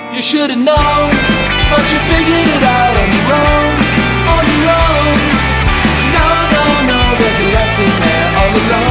You should have known, but you figured it out on your own, on your own. No, no, no, there's a lesson there all along.